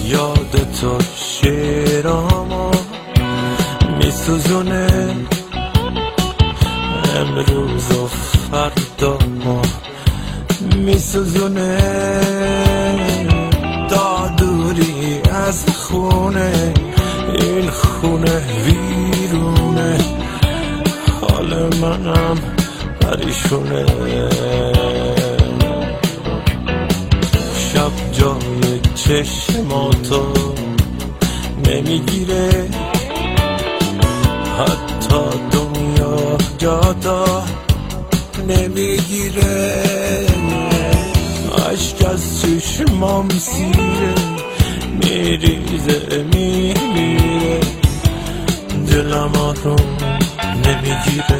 یاد تو شعرامو میسوزونه، امروز و فردا ما میسوزونه. تا دوری از خونه، این خونه ویرونه، حال منم پریشونه. شب جای چشماتو نمیگیره، حتی دنیا جاتا نمیگیره. عشق از چشمام سیره، میریزه میمیره، دلم آروم نمیگیره.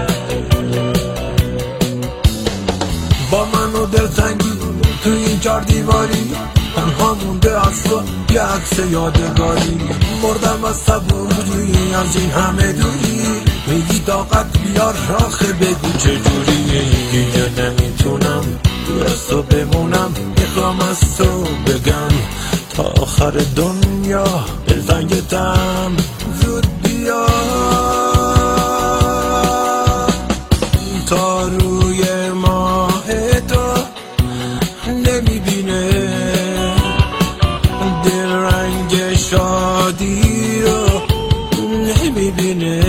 با من و دلتنگی تو این 4 دیواری، تنها مونده از تو یه عکس یادگاری. مردم از صبوری از این همه دوری، میگی طاقت بیار آخه بگو چجوری. دیگه نمیتونم دور از تو بمونم، میخوام از تو بگم تا آخر دنیا دلتنگتم، زود بیا. تا روی ماه تو نمیبینه، دل رنگ شادی رو نمیبینه.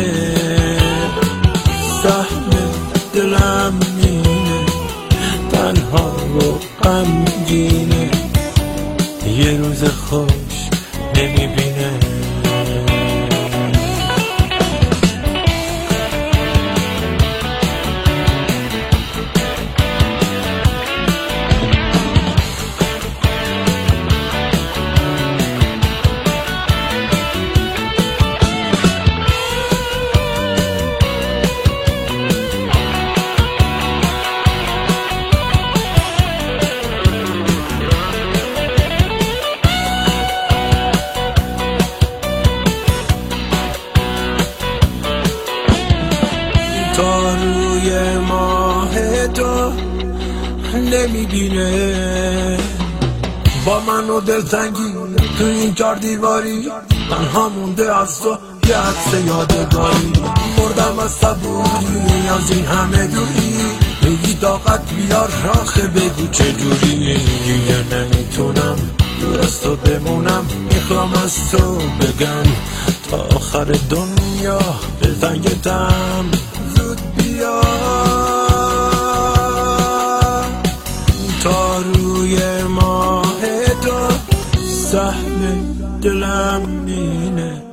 سهم دلم مینه، تنها و غمگینه، یه روز خوش نمیبینه. تا روی ماه تو نمیبینه. با من و دلتنگی تو این 4 دیواری، تنها مونده از تو یه عکس یادگاری. مردم از صبوری از این همه دوری، میگی طاقت بیار آخه بگو چجوری. دیگه نمیتونم دور از تو بمونم، میخوام از تو بگم تا آخر دنیا دلتنگتم، زود بیا. تا روی ماه تو سهم دلم اینه،